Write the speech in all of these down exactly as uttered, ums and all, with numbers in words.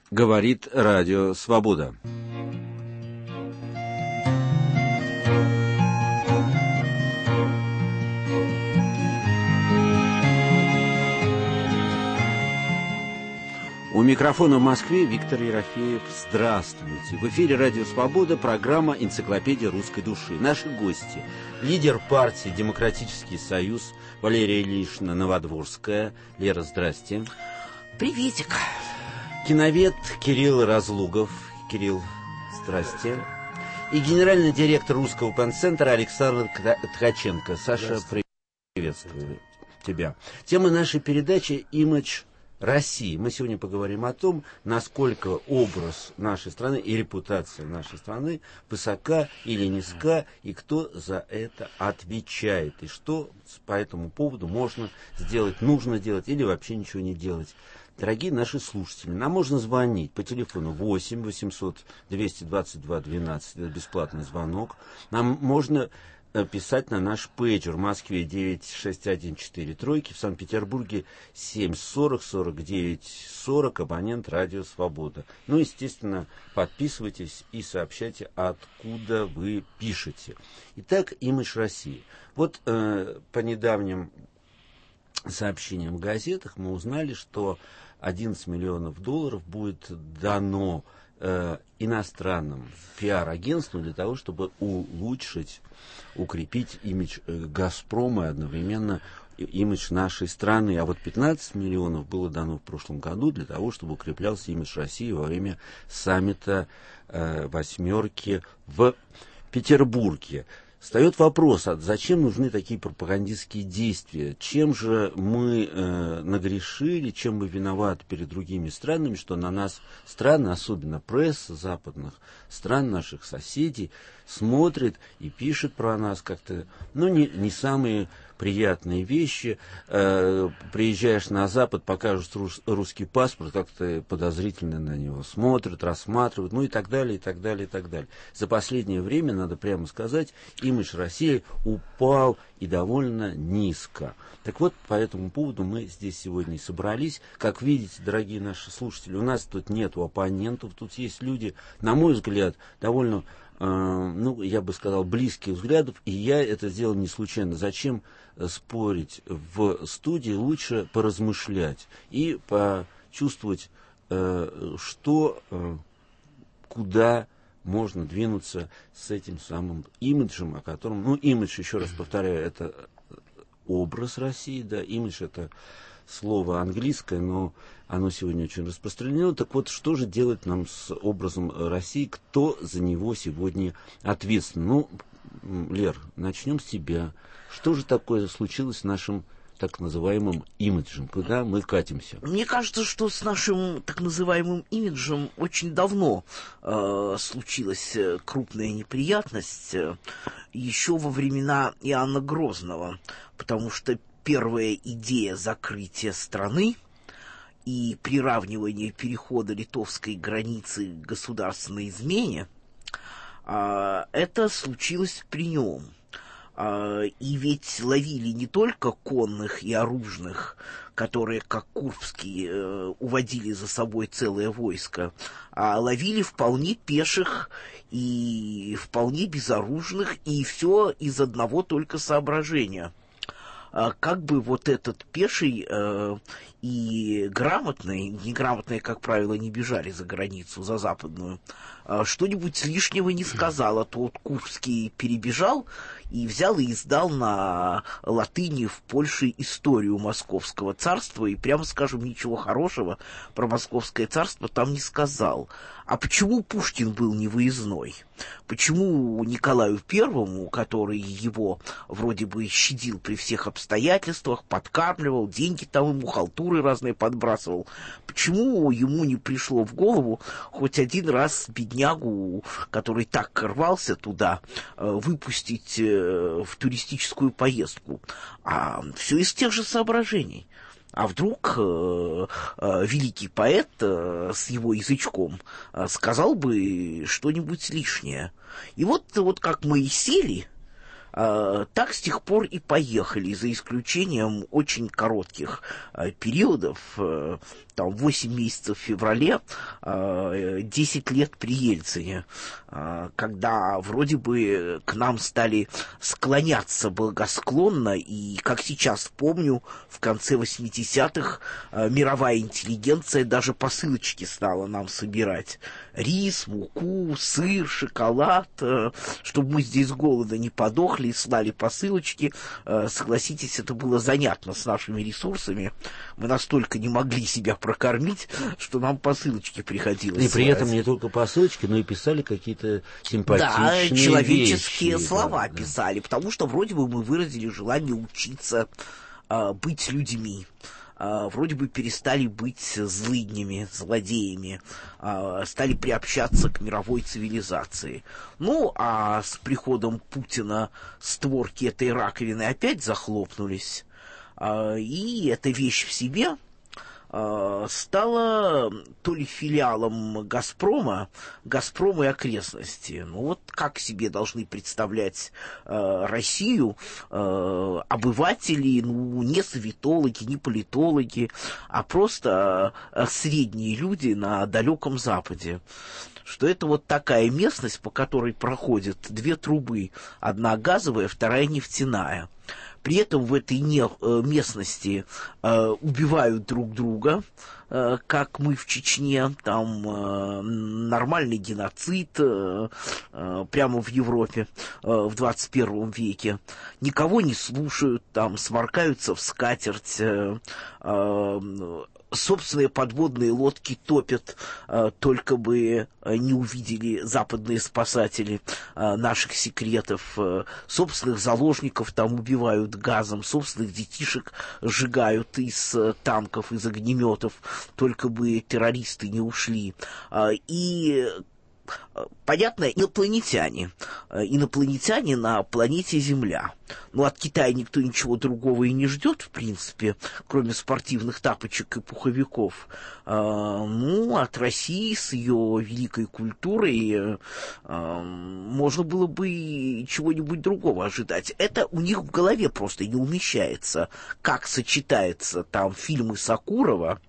Говорит Радио Свобода. У микрофона в Москве Виктор Ерофеев. Здравствуйте. В эфире Радио Свобода, программа «Энциклопедия русской души». Наши гости. Лидер партии «Демократический союз» Валерия Ильинична Новодворская. Лера, здрасте. Приветик. Киновед Кирилл Разлугов. Кирилл, здрасте. И генеральный директор Русского панцентра Александр Ткаченко. Саша, приветствую тебя. Тема нашей передачи «Имидж России». Мы сегодня поговорим о том, насколько образ нашей страны и репутация нашей страны высока или низка, и кто за это отвечает, и что по этому поводу можно сделать, нужно делать или вообще ничего не делать. Дорогие наши слушатели, нам можно звонить по телефону восемь восемьсот двести двадцать два двенадцать, это бесплатный звонок. Нам можно писать на наш пейджер в Москве девять шесть один четыре тройки, в Санкт-Петербурге семь сорок сорок девять сорок, абонент Радио Свобода. Ну, естественно, подписывайтесь и сообщайте, откуда вы пишете. Итак, имидж России. Вот э, по недавним сообщениям в газетах мы узнали, что одиннадцать миллионов долларов будет дано э, иностранным пиар-агентствам для того, чтобы улучшить, укрепить имидж э, «Газпрома» и одновременно имидж нашей страны. А вот пятнадцать миллионов было дано в прошлом году для того, чтобы укреплялся имидж России во время саммита э, «восьмерки» в Петербурге. Встает вопрос, а зачем нужны такие пропагандистские действия? Чем же мы э, нагрешили, чем мы виноваты перед другими странами, что на нас страны, особенно пресса западных стран, наших соседей, смотрит и пишет про нас как-то, ну, не, не самые приятные вещи. Э, приезжаешь на Запад, покажут рус, русский паспорт, как-то подозрительно на него смотрят, рассматривают, ну и так далее, и так далее, и так далее. За последнее время, надо прямо сказать, имидж России упал и довольно низко. Так вот, по этому поводу мы здесь сегодня и собрались. Как видите, дорогие наши слушатели, у нас тут нету оппонентов, тут есть люди, на мой взгляд, довольно, э, ну, я бы сказал, близких взглядов, и я это сделал не случайно. Зачем спорить в студии? Лучше поразмышлять и почувствовать, э, что, э, куда можно двинуться с этим самым имиджем, о котором, ну, имидж, еще раз повторяю, это образ России, да, имидж это слово английское, но оно сегодня очень распространено. Так вот, что же делать нам с образом России, кто за него сегодня ответственен? Ну, Лер, начнем с тебя. Что же такое случилось с нашим так называемым имиджем? Куда мы катимся? Мне кажется, что с нашим так называемым имиджем очень давно э, случилась крупная неприятность, э, еще во времена Иоанна Грозного, потому что первая идея закрытия страны и приравнивания перехода литовской границы к государственной измене, э, это случилось при нем. И ведь ловили не только конных и оружных, которые, как Курбский, уводили за собой целое войско, а ловили вполне пеших и вполне безоружных, и все из одного только соображения. Как бы вот этот пеший э, и грамотный, неграмотные, как правило, не бежали за границу, за западную, э, что-нибудь лишнего не сказал, а то вот Курбский перебежал и взял и издал на латыни в Польше историю Московского царства, и, прямо скажем, ничего хорошего про Московское царство там не сказал. А почему Пушкин был не выездной? Почему Николаю Первому, который его вроде бы щадил при всех обстоятельствах, подкармливал, деньги там ему, халтуры разные подбрасывал, почему ему не пришло в голову хоть один раз беднягу, который так рвался туда, выпустить в туристическую поездку? А все из тех же соображений. А вдруг э, э, великий поэт э, с его язычком э, сказал бы что-нибудь лишнее. И вот, вот как мы и сели А, так с тех пор и поехали, за исключением очень коротких а, периодов, а, там восемь месяцев в феврале, а, десять лет при Ельцине, а, когда вроде бы к нам стали склоняться благосклонно, и, как сейчас помню, в конце восьмидесятых а, мировая интеллигенция даже посылочки стала нам собирать. Рис, муку, сыр, шоколад, а, чтобы мы здесь с голода не подохли, слали посылочки. Согласитесь, это было занятно с нашими ресурсами. Мы настолько не могли себя прокормить, что нам посылочки приходилось И при слать. этом не только посылочки, но и писали какие-то симпатичные Да, человеческие вещи, слова да, писали, потому что вроде бы мы выразили желание учиться а, быть людьми. А, вроде бы перестали быть злыднями, злодеями, а, стали приобщаться к мировой цивилизации. Ну, а с приходом Путина створки этой раковины опять захлопнулись, а, и эта вещь в себе стала то ли филиалом «Газпрома», «Газпром» и окрестности. Ну вот как себе должны представлять э, Россию э, обыватели, ну не советологи, не политологи, а просто э, средние люди на далеком Западе. Что это вот такая местность, по которой проходят две трубы, одна газовая, вторая нефтяная. При этом в этой не, э, местности э, убивают друг друга, э, как мы в Чечне, там э, нормальный геноцид э, э, прямо в Европе э, в двадцать первом веке. Никого не слушают, там сморкаются в скатерть, э, э, собственные подводные лодки топят, э, только бы не увидели западные спасатели э, наших секретов. Э, собственных заложников там убивают газом, собственных детишек сжигают из э, танков, из огнеметов, только бы террористы не ушли. Э, и понятно, инопланетяне. Инопланетяне на планете Земля. Но от Китая никто ничего другого и не ждет, в принципе, кроме спортивных тапочек и пуховиков. Ну, от России с ее великой культурой можно было бы чего-нибудь другого ожидать. Это у них в голове просто не умещается. Как сочетается там фильмы Сакурова,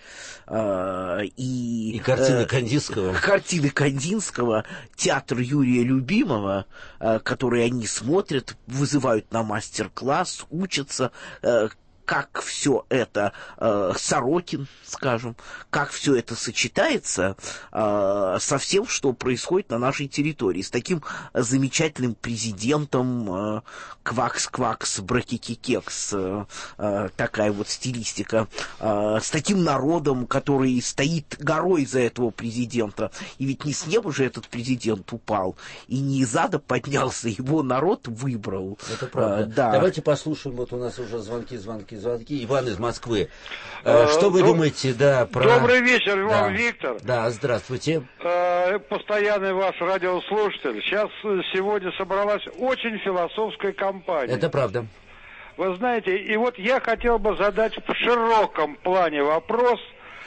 И, и картины э, Кандинского. Картины Кандинского, театр Юрия Любимого, э, которые они смотрят, вызывают на мастер-класс, учатся, э, как все это, э, Сорокин, скажем, как все это сочетается э, со всем, что происходит на нашей территории, с таким замечательным президентом, э, квакс-квакс, бракики-кекс, э, э, такая вот стилистика, э, с таким народом, который стоит горой за этого президента, и ведь не с неба же этот президент упал, и не из ада поднялся, его народ выбрал. Это правда. Э, да. Давайте послушаем, вот у нас уже звонки, звонки, звонки. Иван из Москвы. Что вы Доб... думаете, да, про... Добрый вечер, Иван, да. Виктор. Да, здравствуйте. Постоянный ваш радиослушатель. Сейчас сегодня собралась очень философская компания. Это правда. Вы знаете, и вот я хотел бы задать в широком плане вопрос.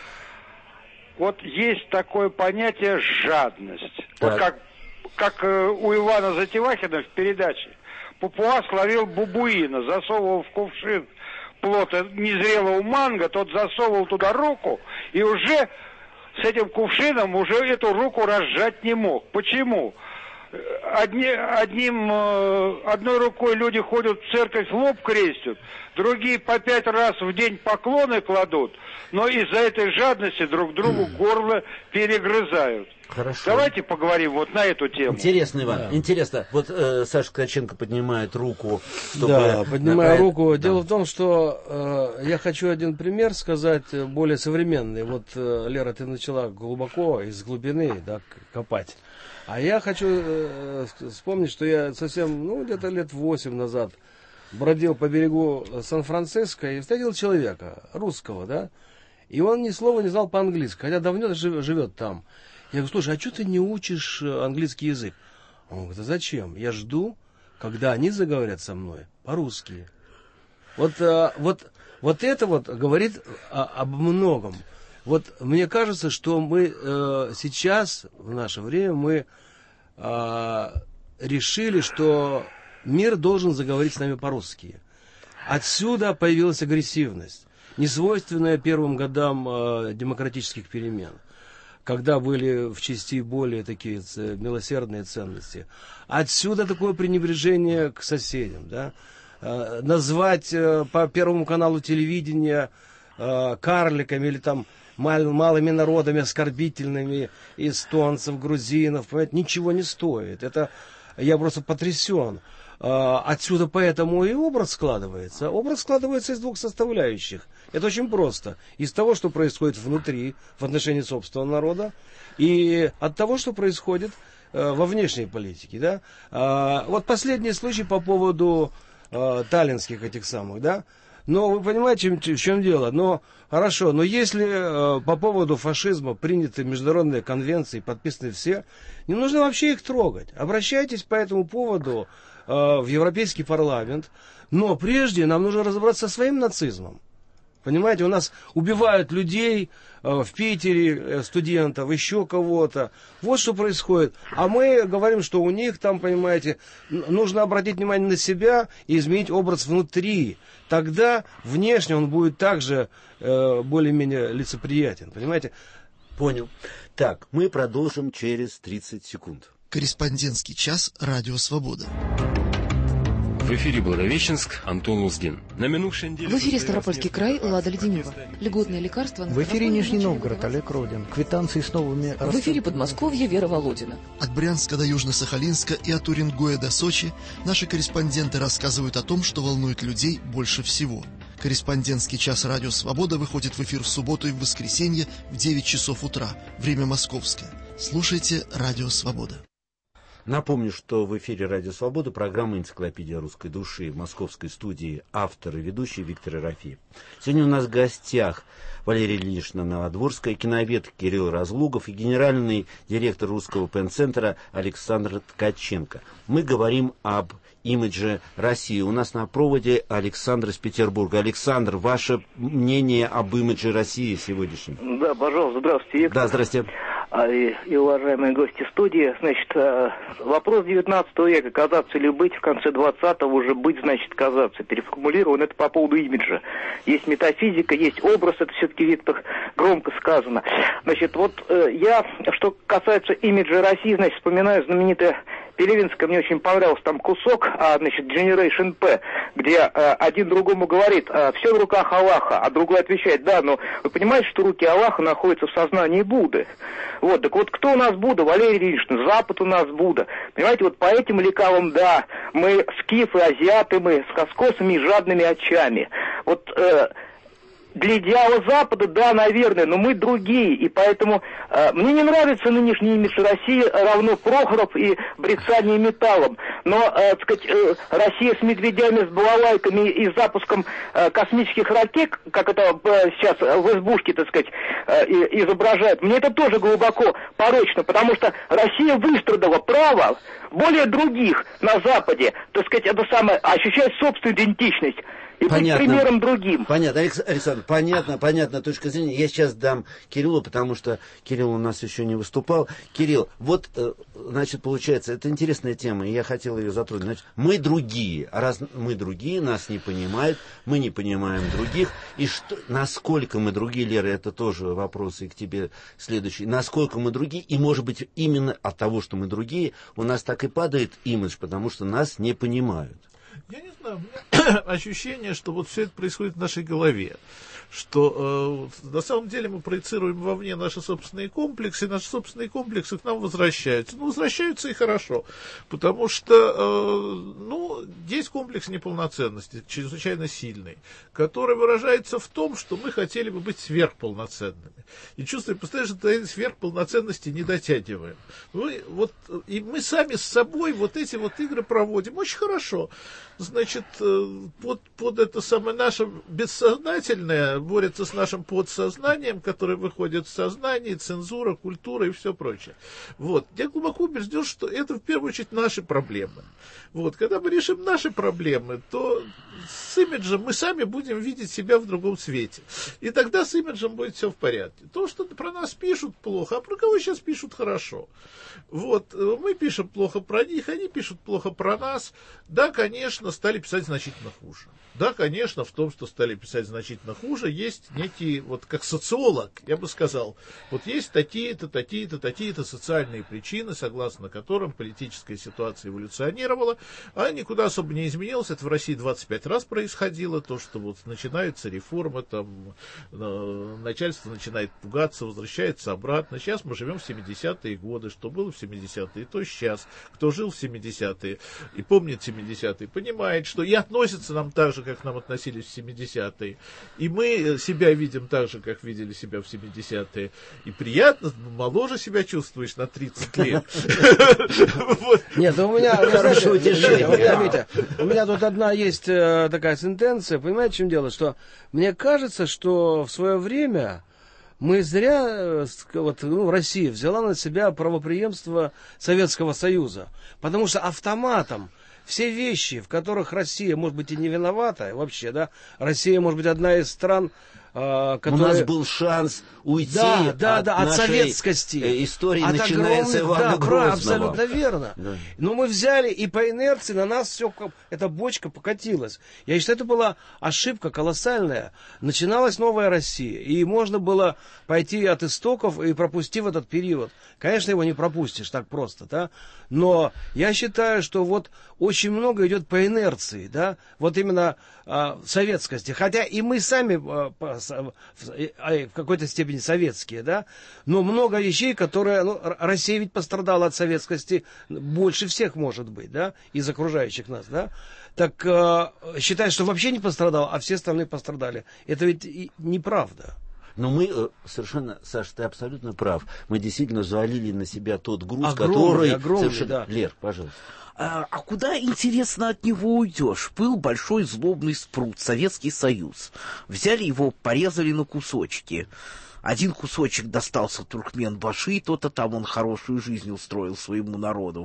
Вот есть такое понятие жадность. Так. Вот как, как у Ивана Затевахина в передаче. Папуас ловил бабуина, засовывал в кувшин плота незрелого манго, тот засовывал туда руку, и уже с этим кувшином уже эту руку разжать не мог. Почему? Одни, одним, одной рукой люди ходят в церковь, лоб крестят, другие по пять раз в день поклоны кладут, но из-за этой жадности друг другу горло перегрызают. Хорошо. Давайте поговорим вот на эту тему. Интересно, Иван, Да. интересно. Вот э, Саша Ткаченко поднимает руку, чтобы... Да, поднимаю направить- руку. Да. Дело в том, что э, я хочу один пример сказать, э, более современный. Вот, э, Лера, ты начала глубоко, из глубины, да, к- копать. А я хочу э, вспомнить, что я совсем, ну, где-то лет восемь назад бродил по берегу Сан-Франциско и встретил человека, русского, да, и он ни слова не знал по-английски, хотя давно жив- живет там. Я говорю, слушай, а что ты не учишь английский язык? Он говорит, а зачем? Я жду, когда они заговорят со мной по-русски. Вот, а, вот, вот это вот говорит о, об многом. Вот мне кажется, что мы э, сейчас, в наше время, мы э, решили, что Мир должен заговорить с нами по-русски. Отсюда появилась агрессивность, несвойственная первым годам э, демократических перемен, когда были в части более такие ц- милосердные ценности. Отсюда такое пренебрежение к соседям, да? Э, назвать э, по Первому каналу телевидения э, карликами или там мал- малыми народами оскорбительными эстонцев, грузинов, понимаете, ничего не стоит. Это я просто потрясен. Отсюда поэтому и образ складывается. Образ складывается из двух составляющих. Это очень просто. Из того, что происходит внутри, в отношении собственного народа, и от того, что происходит э, во внешней политике. Да? А, вот последний случай по поводу э, таллинских этих самых, да? Но вы понимаете, в чем дело? Но хорошо, но если э, по поводу фашизма приняты международные конвенции, подписаны все, не нужно вообще их трогать. Обращайтесь по этому поводу э, в Европейский парламент. Но прежде нам нужно разобраться со своим нацизмом. Понимаете, у нас убивают людей э, в Питере, э, студентов, еще кого-то. Вот что происходит. А мы говорим, что у них там, понимаете, нужно обратить внимание на себя и изменить образ внутри. Тогда внешне он будет также э, более-менее лицеприятен. Понимаете? Понял. Так, мы продолжим через тридцать секунд. Корреспондентский час «Радио Свобода». В эфире Благовещенск, Антон Луздин. На минувшей неделе... В эфире Ставропольский край, Лада Леденева. Льготные лекарства... В эфире Нижний Новгород, Олег Родин. Квитанции с новыми... В эфире Подмосковье, Вера Володина. От Брянска до Южно-Сахалинска и от Уренгоя до Сочи наши корреспонденты рассказывают о том, что волнует людей больше всего. Корреспондентский час «Радио Свобода» выходит в эфир в субботу и в воскресенье в девять часов утра. Время московское. Слушайте «Радио Свобода». Напомню, что в эфире «Радио Свобода» программа «Энциклопедия русской души» в московской студии автор и ведущий Виктор Ерофеев. Сегодня у нас в гостях Валерия Ильинична Новодворская, киновед Кирилл Разлугов и генеральный директор Русского пен-центра Александр Ткаченко. Мы говорим об имидже России. У нас на проводе Александр из Петербурга. Александр, ваше мнение об имидже России сегодняшнем? Да, пожалуйста, здравствуйте, Виктор. Да, здравствуйте. И, и уважаемые гости студии. Значит, вопрос девятнадцатого века, казаться или быть, в конце двадцатого уже быть, значит, казаться. Переформулирован это по поводу имиджа. Есть метафизика, есть образ, это все-таки, Виктор, громко сказано. Значит, вот я, что касается имиджа России, значит, вспоминаю знаменитое Пелевинское, мне очень понравился там кусок, а, значит, Generation P, где а, один другому говорит, а, все в руках Аллаха, а другой отвечает, да, но вы понимаете, что руки Аллаха находятся в сознании Будды. Вот, так вот, кто у нас Будда? Валерий Ильинична, Запад у нас Будда. Понимаете, вот по этим лекалам, да, мы скифы, азиаты, мы с раскосыми и жадными очами. Вот... Э, Для идеала Запада, да, наверное, но мы другие, и поэтому э, мне не нравится нынешний имидж России, равно Прохоров и брецание металлом, но, э, так сказать, э, Россия с медведями, с балалайками и запуском э, космических ракет, как это э, сейчас в избушке, так сказать, э, изображают, мне это тоже глубоко порочно, потому что Россия выстрадала право более других на Западе, так сказать, это самое, ощущать собственную идентичность. И понятно. Быть примером другим. Понятно, Александр, понятно, понятно точка зрения. Я сейчас дам Кириллу, потому что Кирилл у нас еще не выступал. Кирилл, вот, значит, получается, это интересная тема, и я хотел ее затронуть. Значит, мы другие, а раз мы другие, нас не понимают, мы не понимаем других. И что, насколько мы другие, Лера, это тоже вопрос и к тебе следующий. Насколько мы другие, и, может быть, именно от того, что мы другие, у нас так и падает имидж, потому что нас не понимают. Я не знаю, у меня ощущение, что вот все это происходит в нашей голове, что э, на самом деле мы проецируем вовне наши собственные комплексы, и наши собственные комплексы к нам возвращаются. Ну, возвращаются и хорошо, потому что, э, ну, есть комплекс неполноценности, чрезвычайно сильный, который выражается в том, что мы хотели бы быть сверхполноценными. И чувствуем постоянно, что до сверхполноценности не дотягиваем. Мы, вот, и мы сами с собой вот эти вот игры проводим очень хорошо. Значит, под, под это самое наше бессознательное борется с нашим подсознанием, которое выходит в сознание, цензура, культура и все прочее. Вот. Я глубоко убежден, что это в первую очередь наши проблемы. Вот. Когда мы решим наши проблемы, то с имиджем мы сами будем видеть себя в другом свете. И тогда с имиджем будет все в порядке. То, что про нас пишут плохо, а про кого сейчас пишут хорошо. Вот, мы пишем плохо про них, они пишут плохо про нас. Да, конечно, стали писать значительно хуже. Да, конечно, в том, что стали писать значительно хуже, есть некие, вот как социолог, я бы сказал, вот есть такие-то, такие-то, такие-то социальные причины, согласно которым политическая ситуация эволюционировала, а никуда особо не изменилась. Это в России двадцать пять раз происходило, то, что вот начинаются реформы, там, начальство начинает пугаться, возвращается обратно. Сейчас мы живем в семидесятые годы, что было в семидесятые, то сейчас. Кто жил в семидесятые и помнит семидесятые, понимает, что и относится нам так же, как к нам относились в семидесятые. И мы себя видим так же, как видели себя в семидесятые. И приятно, моложе себя чувствуешь на тридцать лет. Нет, у меня, хорошо утешение. У меня тут одна есть такая сентенция, понимаете, в чем дело? Что мне кажется, что в свое время мы зря, вот, ну, Россия взяла на себя правопреемство Советского Союза, потому что автоматом все вещи, в которых Россия, может быть, и не виновата, вообще, да, Россия, может быть, одна из стран, э, которая... У нас был шанс уйти да, да, от да, от нашей советскости. Истории, от начиная с Ивана да, Грозного. Абсолютно верно. Да. Но мы взяли, и по инерции на нас все, эта бочка покатилась. Я считаю, это была ошибка колоссальная. Начиналась новая Россия, и можно было пойти от истоков и пропустив этот период. Конечно, его не пропустишь так просто, да. Но я считаю, что вот очень много идет по инерции, да, вот именно а, советскости. Хотя и мы сами а, по, а, в какой-то степени советские, да, но много вещей, которые, ну, Россия ведь пострадала от советскости больше всех, может быть, да, из окружающих нас, да. Так а, считай, что вообще не пострадал, а все остальные пострадали. Это ведь неправда. Но мы совершенно, Саша, ты абсолютно прав. Мы действительно взвалили на себя тот груз, огромный, который... Огромный, совершенно... да. Лер, пожалуйста. А, а куда, интересно, от него уйдешь? Был большой злобный спрут, Советский Союз. Взяли его, порезали на кусочки. Один кусочек достался Туркменбаши, то-то там он хорошую жизнь устроил своему народу.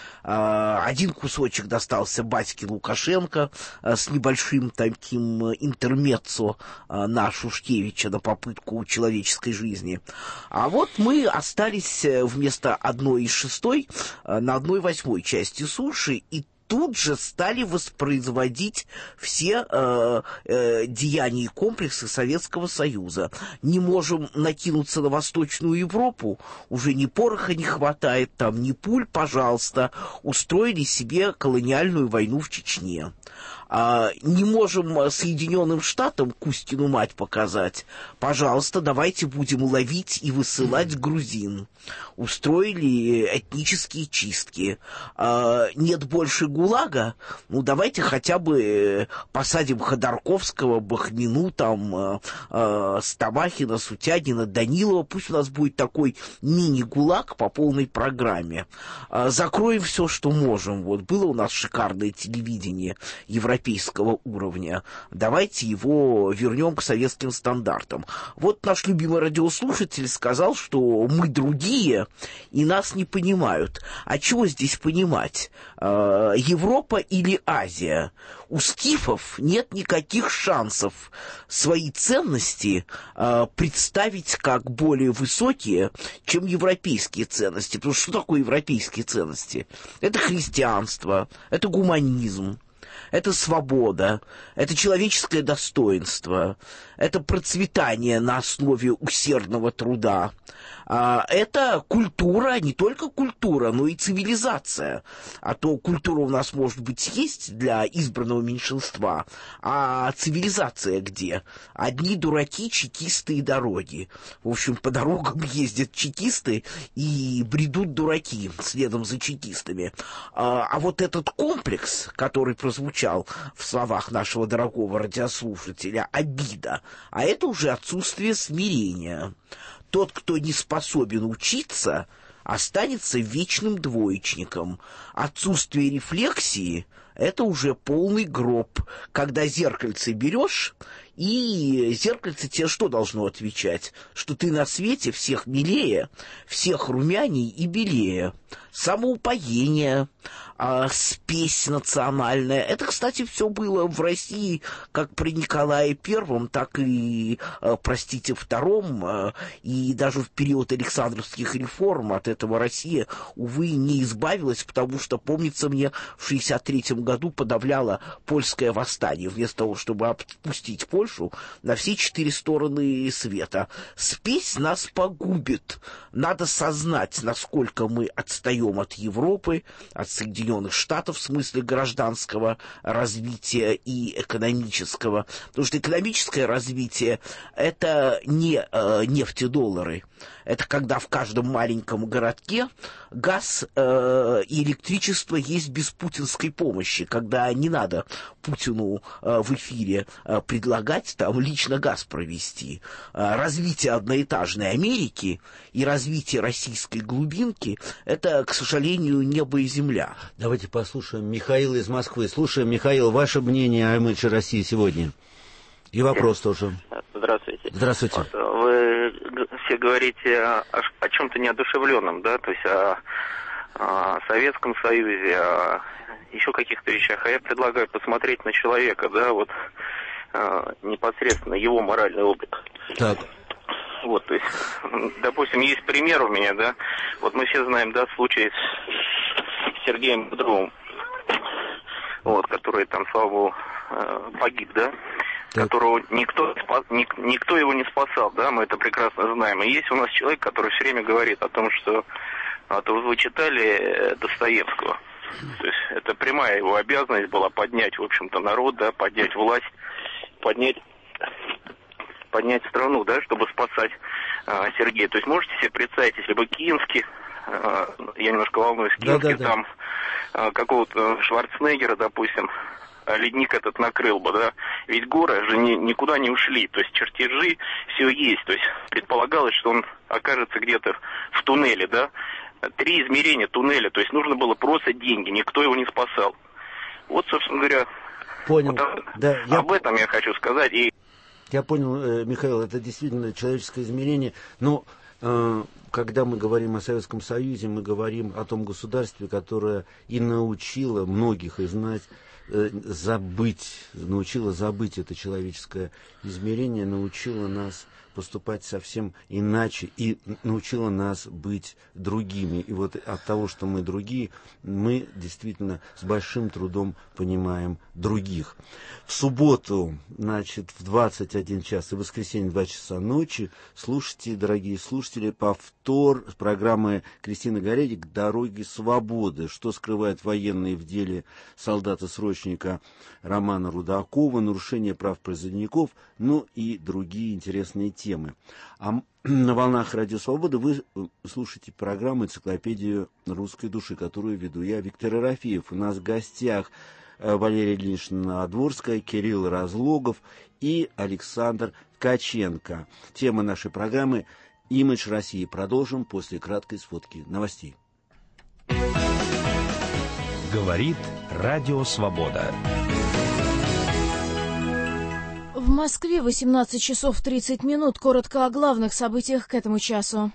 Один кусочек достался батьке Лукашенко с небольшим таким интермеццо на Шушкевича, на попытку человеческой жизни. А вот мы остались вместо одной из шестой на одной восьмой части суши, и тут же стали воспроизводить все э, э, деяния и комплексы Советского Союза. Не можем накинуться на Восточную Европу, уже ни пороха не хватает, там ни пуль, пожалуйста, устроили себе колониальную войну в Чечне. А, не можем Соединенным Штатам Кузькину мать показать, пожалуйста, давайте будем ловить и высылать грузин. Устроили этнические чистки. А, нет больше ГУЛАГа, ну давайте хотя бы посадим Ходорковского, Бахмину, там, а, а, Стамахина, Сутягина, Данилова, пусть у нас будет такой мини-ГУЛАГ по полной программе. А, закроем все, что можем. Вот было у нас шикарное телевидение европейского уровня. Давайте его вернем к советским стандартам. Вот наш любимый радиослушатель сказал, что мы другие и нас не понимают. А чего здесь понимать? Европа или Азия? У скифов нет никаких шансов свои ценности представить как более высокие, чем европейские ценности. Потому что что такое европейские ценности? Это христианство, это гуманизм. Это свобода, это человеческое достоинство, это процветание на основе усердного труда. Это культура, не только культура, но и цивилизация. А то культура у нас, может быть, есть для избранного меньшинства, а цивилизация где? Одни дураки, чекисты и дороги. В общем, по дорогам ездят чекисты и бредут дураки следом за чекистами. А вот этот комплекс, который прозвучал в словах нашего дорогого радиослушателя, обида, а это уже отсутствие смирения. Тот, кто не способен учиться, останется вечным двоечником. Отсутствие рефлексии – это уже полный гроб. Когда зеркальце берешь, и зеркальце тебе что должно отвечать? Что ты на свете всех милее, всех румяней и белее. Самоупоение, а, спесь национальная. Это, кстати, все было в России как при Николае Первом, так и, а, простите, Втором, а, и даже в период Александровских реформ от этого Россия, увы, не избавилась, потому что, помнится мне, в шестьдесят третьем году подавляла польское восстание, вместо того, чтобы отпустить Польшу на все четыре стороны света. Спесь нас погубит. Надо сознать, насколько мы отстаем от Европы, от Соединенных Штатов в смысле гражданского развития и экономического. Потому что экономическое развитие – это не э, нефтедоллары. Это когда в каждом маленьком городке газ э, и электричество есть без путинской помощи, когда не надо Путину э, в эфире э, предлагать там лично газ провести. Э, развитие одноэтажной Америки и развитие российской глубинки – это, к сожалению, небо и земля. Давайте послушаем Михаила из Москвы. Слушаем, Михаил, ваше мнение о имидже России сегодня. И вопрос тоже. Здравствуйте. Здравствуйте. Вот, вы все говорите о, о чем-то неодушевленном, да, то есть о, о Советском Союзе, о еще каких-то вещах. А я предлагаю посмотреть на человека, да, вот непосредственно его моральный облик. Так. Вот, то есть, допустим, есть пример у меня, да, вот мы все знаем, да, случай с Сергеем Бодровым, вот, который там, слава богу, погиб, да, так. Которого никто, никто его не спасал, да, мы это прекрасно знаем. И есть у нас человек, который все время говорит о том, что а то вы читали Достоевского. То есть это прямая его обязанность была поднять, в общем-то, народ, да, поднять власть, поднять, поднять страну, да, чтобы спасать а, Сергея. То есть можете себе представить, если бы Кинский, а, я немножко волнуюсь, Кинский, да, да, да. там а, какого-то Шварценеггера, допустим, ледник этот накрыл бы, да, ведь горы же ни, никуда не ушли, то есть чертежи, все есть, то есть предполагалось, что он окажется где-то в туннеле, да, три измерения туннеля, то есть нужно было просто деньги, никто его не спасал. Вот, собственно говоря, понял. Вот, да, об я... этом я хочу сказать. И... Я понял, Михаил, это действительно человеческое измерение, но э, когда мы говорим о Советском Союзе, мы говорим о том государстве, которое и научило многих из нас забыть, научила забыть это человеческое измерение, научила нас поступать совсем иначе и научила нас быть другими. И вот от того, что мы другие, мы действительно с большим трудом понимаем других. В субботу, значит, в двадцать один час и в воскресенье в два часа ночи слушайте, дорогие слушатели, повтор программы Кристины Горедик «Дороги свободы». Что скрывают военные в деле солдата-срочника Романа Рудакова, нарушение прав призывников, ну и другие интересные темы. А на волнах Радио Свобода вы слушаете программу «Энциклопедию русской души», которую веду я, Виктор Ерофеев. У нас в гостях Валерия Ильинична Надворская, Кирилл Разлогов и Александр Ткаченко. Тема нашей программы «Имидж России». Продолжим после краткой сводки новостей. Говорит Радио Свобода. В Москве восемнадцать часов тридцать минут. Коротко о главных событиях к этому часу.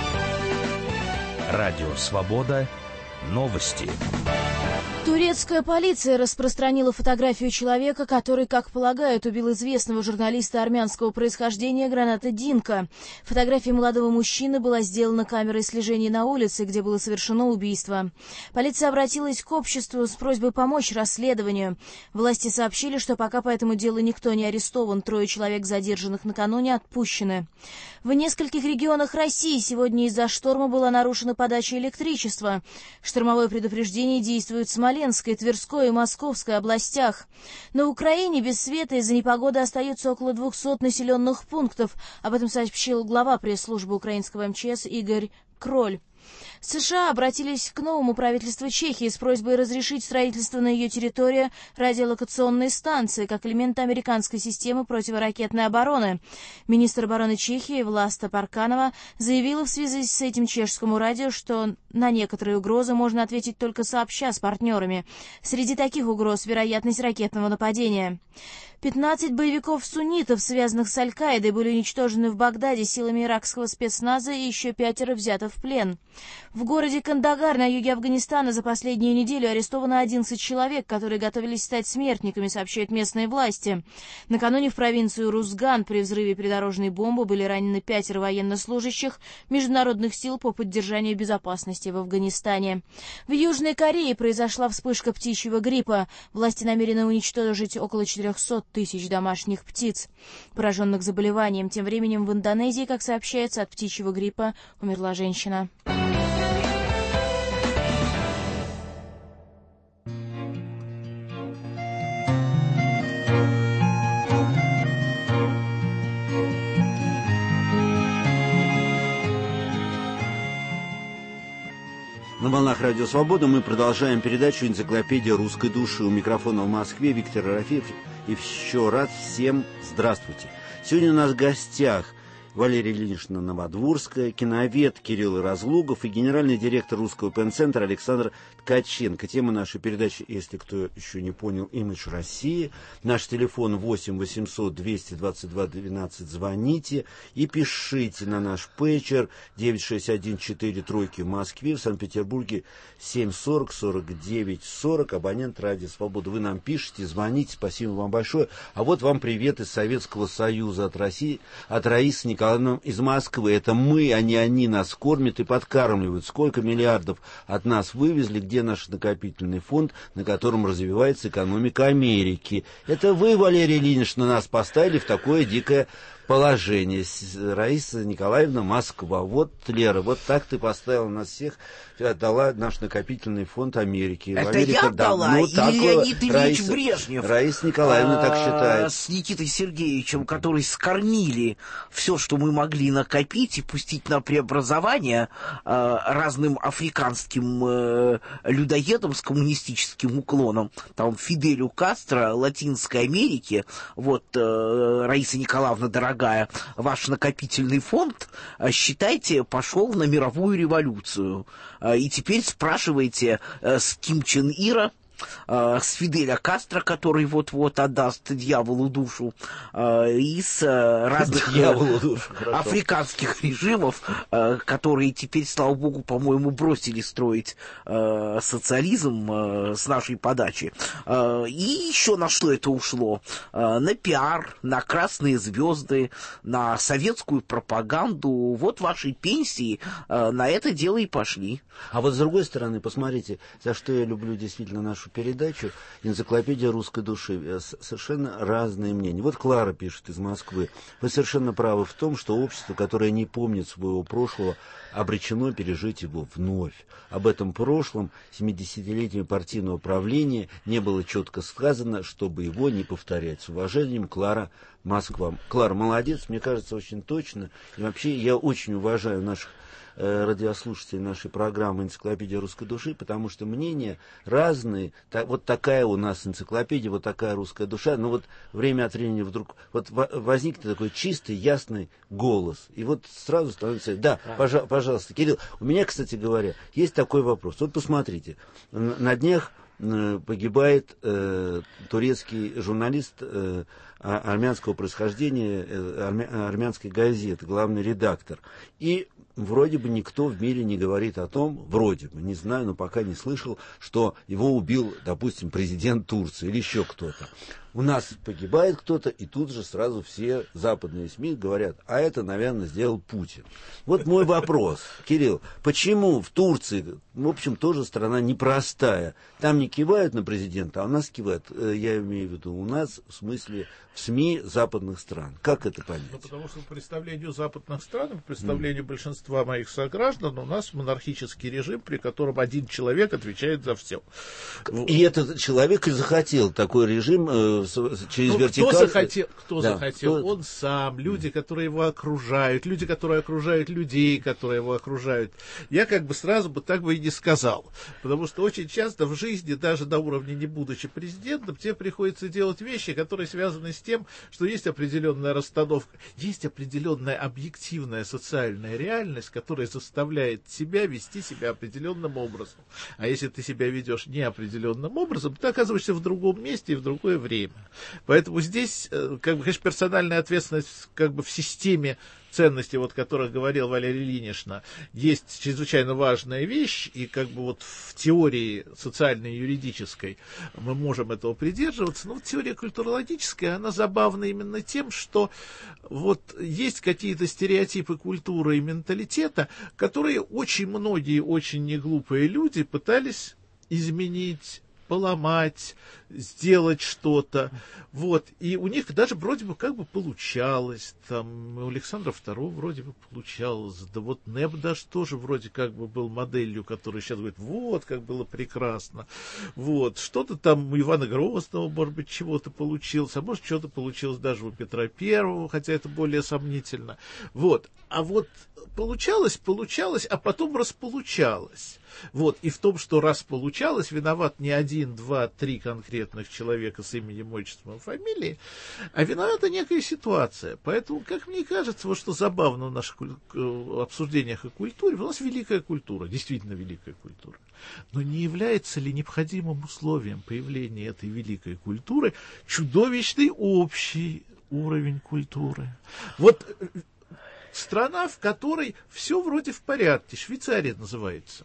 Радио Свобода. Новости. Турецкая полиция распространила фотографию человека, который, как полагают, убил известного журналиста армянского происхождения Граната Динка. Фотография молодого мужчины была сделана камерой слежения на улице, где было совершено убийство. Полиция обратилась к обществу с просьбой помочь расследованию. Власти сообщили, что пока по этому делу никто не арестован, трое человек, задержанных накануне, отпущены. В нескольких регионах России сегодня из-за шторма была нарушена подача электричества. Штормовое предупреждение действует в Смоленской, Тверской и Московской областях. На Украине без света из-за непогоды остается около двухсот населенных пунктов. Об этом сообщил глава пресс-службы украинского эм че эс Игорь Кроль. США обратились к новому правительству Чехии с просьбой разрешить строительство на ее территории радиолокационной станции как элемент американской системы противоракетной обороны. Министр обороны Чехии Власта Парканова заявила в связи с этим чешскому радио, что на некоторые угрозы можно ответить только сообща с партнерами. Среди таких угроз вероятность ракетного нападения. пятнадцать боевиков-суннитов, связанных с Аль-Каидой, были уничтожены в Багдаде силами иракского спецназа и еще пятеро взято в плен. В городе Кандагар на юге Афганистана за последнюю неделю арестовано одиннадцать человек, которые готовились стать смертниками, сообщают местные власти. Накануне в провинцию Рузган при взрыве придорожной бомбы были ранены пятеро военнослужащих международных сил по поддержанию безопасности в Афганистане. В Южной Корее произошла вспышка птичьего гриппа. Власти намерены уничтожить около четырехсот тысяч домашних птиц, пораженных заболеванием. Тем временем в Индонезии, как сообщается, от птичьего гриппа умерла женщина. На волнах Радио Свобода мы продолжаем передачу «Энциклопедия русской души». У микрофона в Москве Виктор Ерофеев. И еще раз всем здравствуйте. Сегодня у нас в гостях Валерия Ильинична Новодворская, киновед Кирилл Разлугов и генеральный директор Русского пен-центра Александр Ткаченко. Тема нашей передачи, если кто еще не понял, «Имидж России». Наш телефон восемь восемьсот двести двадцать два двенадцать. Звоните и пишите на наш пейджер девять шесть один четыре тройки в Москве, в Санкт-Петербурге семь сорок сорок девять сорок. Абонент Радио Свобода. Вы нам пишите, звоните. Спасибо вам большое. А вот вам привет из Советского Союза от России, от Раисы Николаевны из Москвы. Это мы, а не они нас кормят и подкармливают. Сколько миллиардов от нас вывезли, где наш накопительный фонд, на котором развивается экономика Америки. Это вы, Валерия Ильинична, нас поставили в такое дикое положение. Раиса Николаевна, Москва. Вот, Лера, вот так ты поставила нас всех, отдала наш накопительный фонд Америки. Это Америка, я да, дала, ну, или так, Леонид Ильич Раиса, Брежнев? Раиса Николаевна а, так считает. С Никитой Сергеевичем, которые скормили все, что мы могли накопить и пустить на преобразование а, разным африканским а, людоедам с коммунистическим уклоном. Там Фиделю Кастро, Латинской Америки, вот, а, Раиса Николаевна, дорогая, ваш накопительный фонд, а, считайте, пошел на мировую революцию. А, и теперь спрашивайте а, с Ким Чен Ира, с Фиделя Кастро, который вот-вот отдаст дьяволу душу, и с разных душу, африканских режимов, которые теперь, слава богу, по-моему, бросили строить социализм с нашей подачи. И еще на что это ушло? На пиар, на красные звезды, на советскую пропаганду. Вот ваши пенсии на это дело и пошли. А вот с другой стороны, посмотрите, за что я люблю действительно нашу передачу «Энциклопедия русской души». Совершенно разные мнения. Вот Клара пишет из Москвы. Вы совершенно правы в том, что общество, которое не помнит своего прошлого, обречено пережить его вновь. Об этом прошлом семидесятилетия партийного правления не было четко сказано, чтобы его не повторять. С уважением, Клара, Москва. Клара, молодец, мне кажется, очень точно. И вообще я очень уважаю наших радиослушателей нашей программы «Энциклопедия русской души», потому что мнения разные. Так, вот такая у нас энциклопедия, вот такая русская душа. Но вот время от времени вдруг вот возникнет такой чистый, ясный голос. И вот сразу становится... Да, пожа- пожалуйста, Кирилл. У меня, кстати говоря, есть такой вопрос. Вот посмотрите. На днях погибает э, турецкий журналист э, армянского происхождения, э, армя, армянской газеты, главный редактор. И вроде бы никто в мире не говорит о том, вроде бы, не знаю, но пока не слышал, что его убил, допустим, президент Турции или еще кто-то. У нас погибает кто-то, и тут же сразу все западные СМИ говорят, а это, наверное, сделал Путин. Вот мой вопрос, Кирилл, почему в Турции, в общем, тоже страна непростая, там не кивают на президента, а у нас кивают, я имею в виду, у нас, в смысле, в СМИ западных стран. Как это понять? Ну, потому что по представлению западных стран, по представлению mm. большинства моих сограждан, у нас монархический режим, при котором один человек отвечает за все. И этот человек и захотел такой режим э, через ну, вертикаль. Кто захотел? Кто да, захотел? Кто... Он сам, люди, mm. которые его окружают, люди, которые окружают людей, которые его окружают. Я как бы сразу бы так бы и не сказал. Потому что очень часто в жизни, даже на уровне не будучи президентом, тебе приходится делать вещи, которые связаны с тем, что есть определенная расстановка, есть определенная объективная социальная реальность, которая заставляет тебя вести себя определенным образом. А если ты себя ведешь неопределенным образом, ты оказываешься в другом месте и в другое время. Поэтому здесь, как бы, конечно, персональная ответственность как бы в системе ценностей, вот, о которых говорил Валерий Ильинична, есть чрезвычайно важная вещь, и как бы вот в теории социальной и юридической мы можем этого придерживаться, но теория культурологическая, она забавна именно тем, что вот есть какие-то стереотипы культуры и менталитета, которые очень многие, очень неглупые люди пытались изменить, поломать, сделать что-то. Вот. И у них даже вроде бы как бы получалось. Там у Александра второго вроде бы получалось. Да вот Нэп даже тоже вроде как бы был моделью, который сейчас говорит, вот, как было прекрасно. Вот. Что-то там у Ивана Грозного, может быть, чего-то получилось. А может, что-то получилось даже у Петра Первого, хотя это более сомнительно. Вот. А вот получалось, получалось, а потом располучалось. Вот. И в том, что располучалось, виноват не один, два, три конкретных человека с именем, отчеством и фамилией, а виновата некая ситуация. Поэтому, как мне кажется, вот что забавно в наших обсуждениях о культуре, у нас великая культура, действительно великая культура. Но не является ли необходимым условием появления этой великой культуры чудовищный общий уровень культуры? Вот страна, в которой все вроде в порядке, Швейцария называется.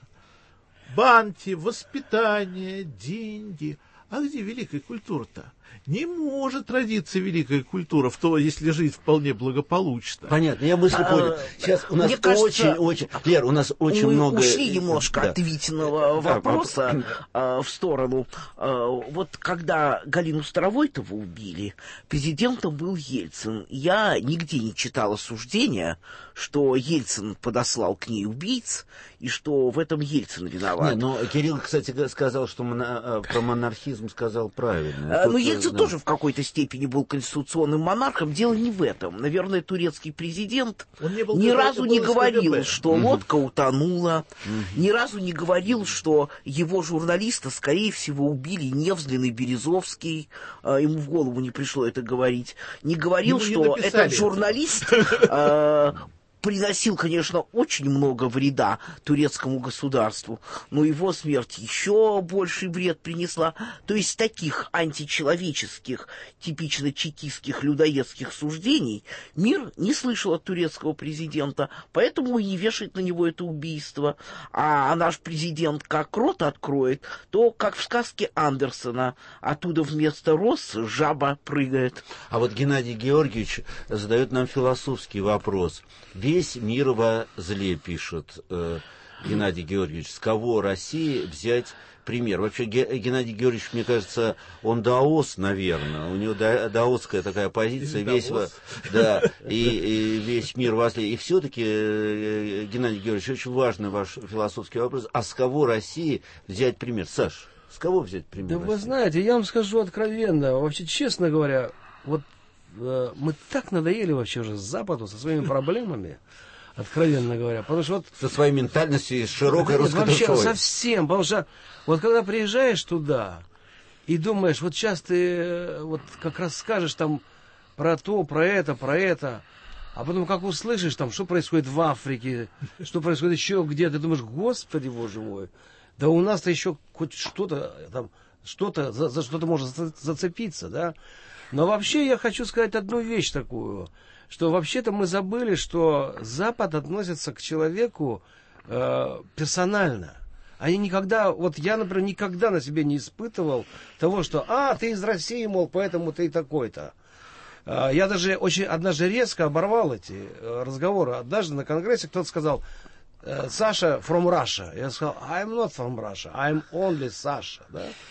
Банки, воспитание, деньги. А где великая культура-то? Не может родиться великая культура, в то, если жить вполне благополучно. Понятно, я мысль понял. Сейчас у нас очень-очень... Лер, у нас очень мы много... ушли немножко да. от Витиного вопроса да. э, в сторону. Э, вот когда Галину Старовойтову убили, президентом был Ельцин. Я нигде не читал осуждения, что Ельцин подослал к ней убийц, и что в этом Ельцин виноват. Не, но Кирилл, кстати, сказал, что моно... про монархизм сказал правильно. Э, Тут, но Ельцин да. тоже в какой-то степени был конституционным монархом. Дело не в этом. Наверное, турецкий президент ни разу не говорил, что угу. лодка утонула, угу. ни разу не говорил, что его журналиста, скорее всего, убили Невзлин и Березовский. Э, ему в голову не пришло это говорить. Не говорил, ему что не этот журналист... Э, приносил, конечно, очень много вреда турецкому государству, но его смерть еще больший вред принесла. То есть таких античеловеческих, типично чекистских, людоедских суждений мир не слышал от турецкого президента, поэтому и не вешает на него это убийство. А наш президент как рот откроет, то, как в сказке Андерсона, оттуда вместо роз жаба прыгает. А вот Геннадий Георгиевич задает нам философский вопрос. Весь мир во зле, пишет э, Геннадий Георгиевич. С кого России взять пример? Вообще, Геннадий Георгиевич, мне кажется, он даос, наверное. У него да, даосская такая позиция. Весь, да, и, и весь мир во зле. И все-таки, э, Геннадий Георгиевич, очень важный ваш философский вопрос. А с кого России взять пример? Саш, с кого взять пример? Да России? вы знаете, я вам скажу откровенно, вообще, честно говоря, вот мы так надоели вообще уже Западу со своими проблемами, откровенно говоря, потому что вот... Со своей ментальностью и широкой русской вообще душой. Совсем, потому что вот когда приезжаешь туда и думаешь, вот сейчас ты вот как раз скажешь там про то, про это, про это, а потом как услышишь там, что происходит в Африке, что происходит еще где-то, ты думаешь, господи, боже мой, да у нас-то еще хоть что-то там, что-то, за, за что-то можно зацепиться, да. Но вообще я хочу сказать одну вещь такую, что вообще-то мы забыли, что Запад относится к человеку э, персонально. Они никогда, вот я, например, никогда на себе не испытывал того, что, а, ты из России, мол, поэтому ты такой-то. Э, я даже очень однажды резко оборвал эти э, разговоры. Однажды на конгрессе кто-то сказал, Саша from Russia. Я сказал, I'm not from Russia, I'm only Sasha, да.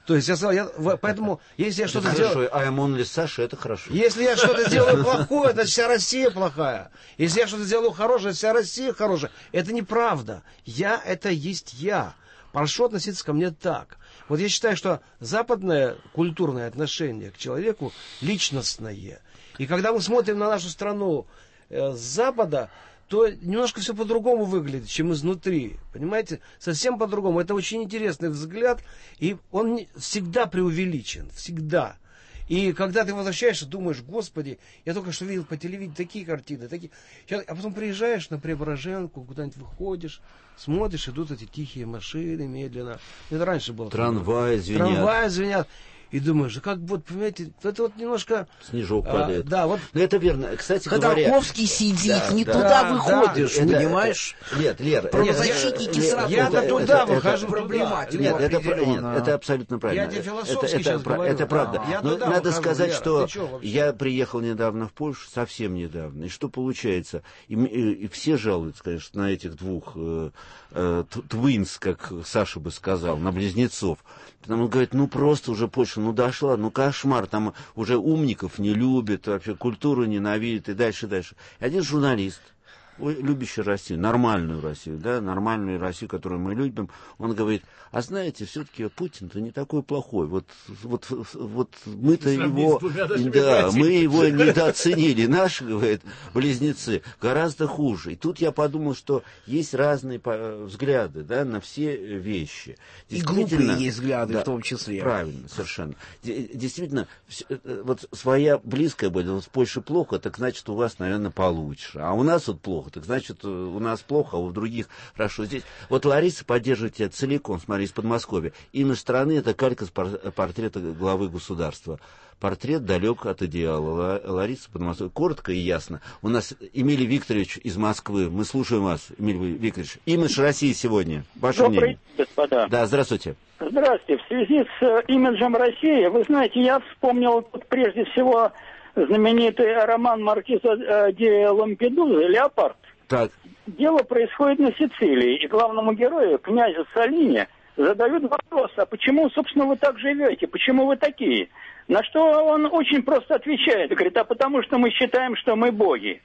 То есть я сказал, я, поэтому, если я что-то это делаю... Хорошо, I'm only Саша, это хорошо. Если я что-то делаю плохое, это вся Россия плохая. Если я что-то делаю хорошее, вся Россия хорошая. Это неправда. Я — это есть я. Прошу относиться ко мне так. Вот я считаю, что западное культурное отношение к человеку личностное. И когда мы смотрим на нашу страну э, с Запада, то немножко все по-другому выглядит, чем изнутри. Понимаете? Совсем по-другому. Это очень интересный взгляд, и он не, всегда преувеличен. Всегда. И когда ты возвращаешься, думаешь, господи, я только что видел по телевидению такие картины, такие... Сейчас, а потом приезжаешь на Преображенку, куда-нибудь выходишь, смотришь, идут эти тихие машины медленно. Это раньше было. Трамваи звенят. Трамваи звенят. И думаешь, да как вот, понимаете, это вот немножко... Снежок падает. А, да, вот... Но это верно. Кстати говоря... Ходорковский сидит, да, не да, туда да, выходишь, да, понимаешь? Это, нет, Лера... Правозащитники нет, сразу... Я-то туда это, выхожу, это, проблематику. Нет, это, нет, это абсолютно правильно. Я тебе философски это, сейчас это, говорю. это правда. Я Но надо выхожу, сказать, Лера, что чё, я приехал недавно в Польшу, совсем недавно. И что получается? И, и, и все жалуются, конечно, на этих двух э, э, твинс, как Саша бы сказал, на близнецов. Потому что говорят, ну просто уже Польша, ну дошла, ну кошмар, там уже умников не любят, вообще культуру ненавидят и дальше, дальше. И один журналист, любящий Россию, нормальную Россию, да, нормальную Россию, которую мы любим, он говорит, а знаете, все-таки Путин-то не такой плохой, вот, вот, вот мы-то его, да, мы его недооценили, наши, говорит, близнецы, гораздо хуже. И тут я подумал, что есть разные взгляды, да, на все вещи. И глупые есть взгляды, да, в том числе. Правильно, совершенно. Действительно, вот своя близкая будет, вот в Польше плохо, так значит у вас, наверное, получше. А у нас вот плохо, так значит у нас плохо, а у других хорошо. Здесь вот Лариса поддерживает тебя целиком, смотри, из Подмосковья. Имидж страны — это калька с портрета главы государства. Портрет далек от идеала. Лариса Подмосковья. Коротко и ясно. У нас Эмилий Викторович из Москвы. Мы слушаем вас, Эмилий Викторович. Имидж России сегодня. Ваше Добрый мнение. день, господа. Да, здравствуйте. Здравствуйте. В связи с э, имиджем России, вы знаете, я вспомнил тут прежде всего знаменитый роман маркиза э, де Лампедузы «Леопард». Так. Дело происходит на Сицилии, и главному герою, князю Салине, задают вопрос, а почему, собственно, вы так живете, почему вы такие? На что он очень просто отвечает, говорит, а потому что мы считаем, что мы боги.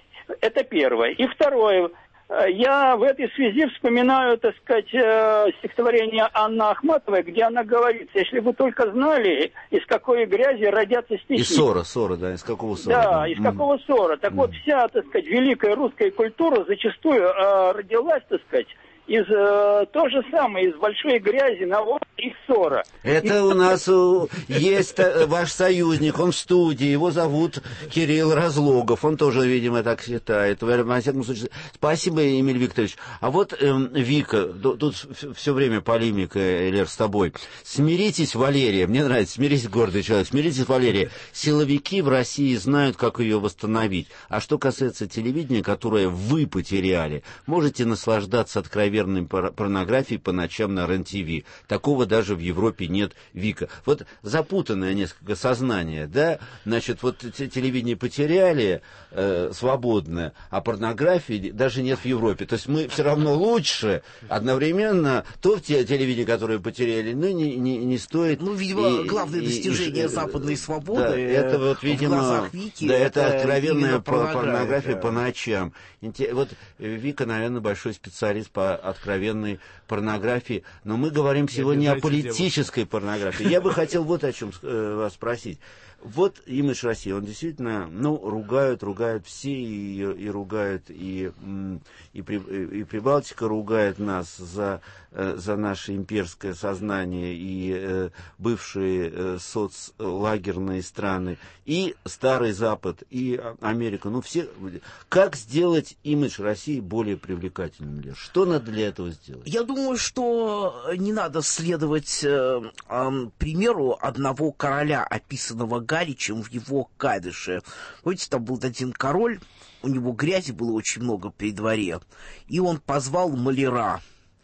Это первое. И второе, я в этой связи вспоминаю, так сказать, стихотворение Анны Ахматовой, где она говорит, если вы только знали, из какой грязи родятся стихи. Из ссора, ссора, да, из какого ссора? Да, да. из Mm. какого ссора. Так mm. вот, вся, так сказать, великая русская культура зачастую э, родилась, так сказать, из э, то же самое, из большой грязи, навоза и ссора. Это и... у нас у, есть ваш союзник, он в студии, его зовут Кирилл Разлогов, он тоже, видимо, так считает. Во всяком случае, спасибо, Эмиль Викторович. А вот, эм, Вика, тут все время полемика, Лер, с тобой. Смиритесь, Валерия, мне нравится, смиритесь, гордый человек, смиритесь, Валерия. Силовики в России знают, как ее восстановить. А что касается телевидения, которое вы потеряли, можете наслаждаться откровением порнографии по ночам на РЕН-ТВ. Такого даже в Европе нет, Вика. Вот запутанное несколько сознание, да? Значит, вот телевидение потеряли э, свободное, а порнографии даже нет в Европе. То есть мы все равно лучше, одновременно то в те телевидение, которое потеряли, ну, не, не, не стоит... Ну, видимо, и, главное и, достижение и, западной свободы, да, это вот, видимо, Вики, да, это, это откровенная порнография. порнография по ночам. Вот Вика, наверное, большой специалист по откровенной порнографии, но мы говорим сегодня о политической девушка. порнографии. Я бы хотел вот о чем э, вас спросить. Вот имидж России, он действительно, ну, ругают, ругают все, и, и ругают, и, и, и Прибалтика ругает нас за, за наше имперское сознание, и э, бывшие э, соцлагерные страны, и Старый Запад, и Америка. Ну, все. Как сделать имидж России более привлекательным? Что надо для этого сделать? Я думаю, что не надо следовать э, э, примеру одного короля, описанного Гаричем в его «Кадыше». Помните, там был один король, у него грязи было очень много при дворе, и он позвал маляра.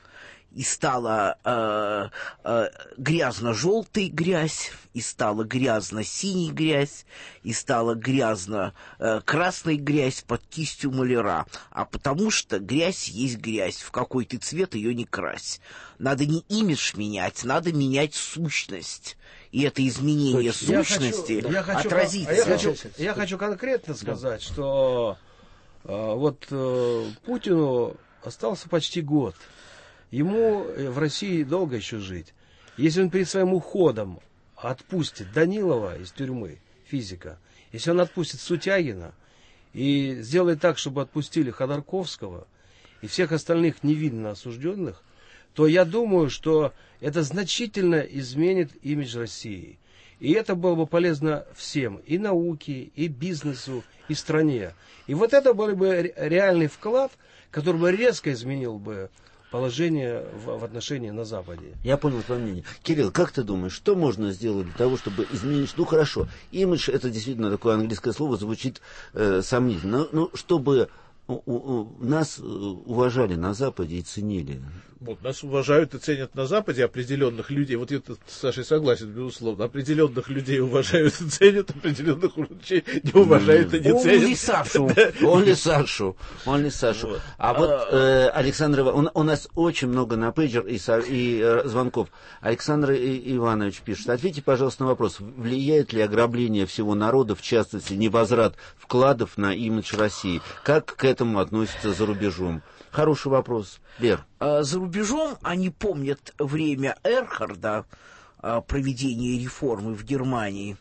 и стала э, э, грязно-желтой грязь, и стала грязно-синей грязь, и стала грязно-красной грязь под кистью маляра. А потому что грязь есть грязь, в какой ты цвет ее не крась. Надо не имидж менять, надо менять сущность. И это изменение я сущности хочу, я хочу, отразится. А я, хочу, я хочу конкретно сказать, да. что э, вот э, Путину остался почти год. Ему в России долго еще жить. Если он перед своим уходом отпустит Данилова из тюрьмы, физика, если он отпустит Сутягина и сделает так, чтобы отпустили Ходорковского и всех остальных невинно осужденных, то я думаю, что это значительно изменит имидж России. И это было бы полезно всем, и науке, и бизнесу, и стране. И вот это был бы реальный вклад, который бы резко изменил бы положение в, в отношении на Западе. Я понял твое мнение. Кирилл, как ты думаешь, что можно сделать для того, чтобы изменить... Ну, хорошо, имидж, это действительно такое английское слово, звучит э, сомнительно. Но, но чтобы у, у, нас уважали на Западе и ценили... Вот, нас уважают и ценят на Западе определенных людей. Вот я с Сашей согласен, безусловно. Определенных людей уважают и ценят, определенных людей не уважают и не ценят. Он ли Сашу. Он ли Сашу. Он ли Сашу. А вот, э, Александр, у, у нас очень много на пейджер и, и э, звонков. Александр и, Иванович пишет. Ответьте, пожалуйста, на вопрос. Влияет ли ограбление всего народа, в частности, невозврат вкладов на имидж России? Как к этому относятся за рубежом? Хороший вопрос. Лер. За рубежом они помнят время Эрхарда, проведения реформы в Германии,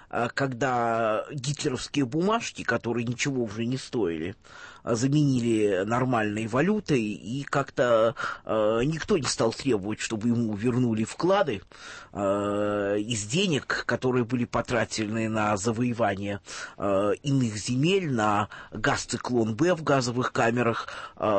когда гитлеровские бумажки, которые ничего уже не стоили, заменили нормальной валютой, и как-то э, никто не стал требовать, чтобы ему вернули вклады э, из денег, которые были потрачены на завоевание э, иных земель, на газ-циклон Б в газовых камерах.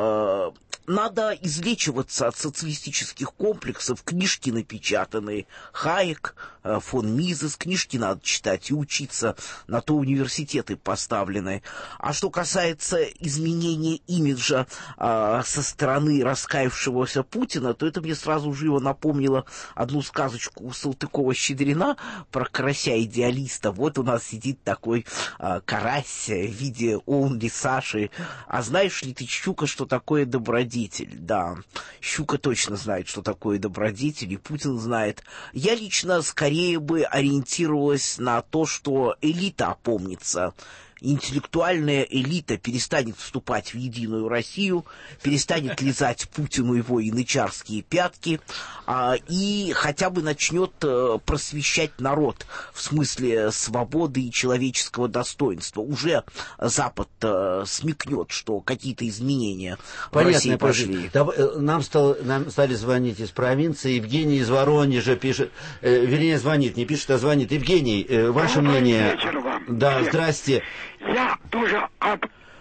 Э, надо излечиваться от социалистических комплексов. Книжки напечатаны, Хайек, э, фон Мизес, книжки надо читать и учиться, на то университеты поставлены. А что касается изменения имиджа э, со стороны раскаявшегося Путина, то это мне сразу живо напомнило одну сказочку Салтыкова-Щедрина про карася-идеалиста. Вот у нас сидит такой э, карась в виде онли Саши. А знаешь ли ты, щука, что такое добродетель? Да, щука точно знает, что такое добродетель, и Путин знает. Я лично скорее бы ориентировалась на то, что элита опомнится. Интеллектуальная элита перестанет вступать в единую Россию, перестанет лизать Путину его янычарские пятки а, и хотя бы начнет а, просвещать народ в смысле свободы и человеческого достоинства. Уже Запад а, смекнет, что какие-то изменения в России пошли. Нам, стал, нам стали звонить из провинции. Евгений из Воронежа пишет, э, вернее, звонит, не пишет, а звонит. Евгений, э, ваше Добрый мнение? вечер вам. Да, здрасте. Я тоже об,